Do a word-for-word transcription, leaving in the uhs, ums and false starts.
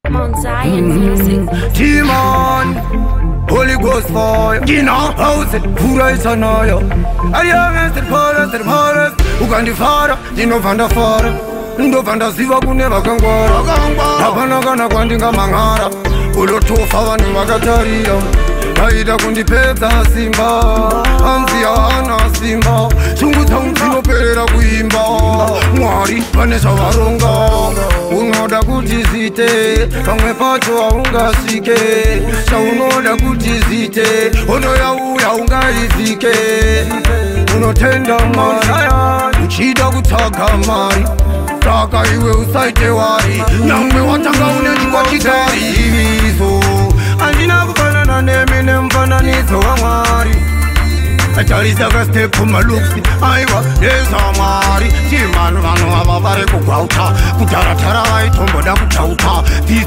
Mount Zion Music. Demon, Holy Ghost fire. Gina, house it, pura isanayo. Ariya the forest, the forest. Ugandi fara, Dino Vanda fara. Ndo Vanda siva kuneva kangwara. Hapana kana kwandinga mangara. Ulotofa wani wakataria. Haida kundipedza simba. Anzia ana simba. Chungu changu chinopera kuimba. Mwari panesha varonga. Unoda kuti zite, pamwe pacho haungasike. Chaunoda kuti zite, ono yauya ungaizike. Unotenda mari, uchida kutaka mari. Saka iwe usaite wari, nyamwe watanga unechikwa chitari. Ibizo, andina kufanana nemi nemfananizo wa mwari. Achalisa ka step kumaluksi, aiwa deza mwari. Chimanu vanu avavari kugwauta, kutaratara vaitomboda kuchauta.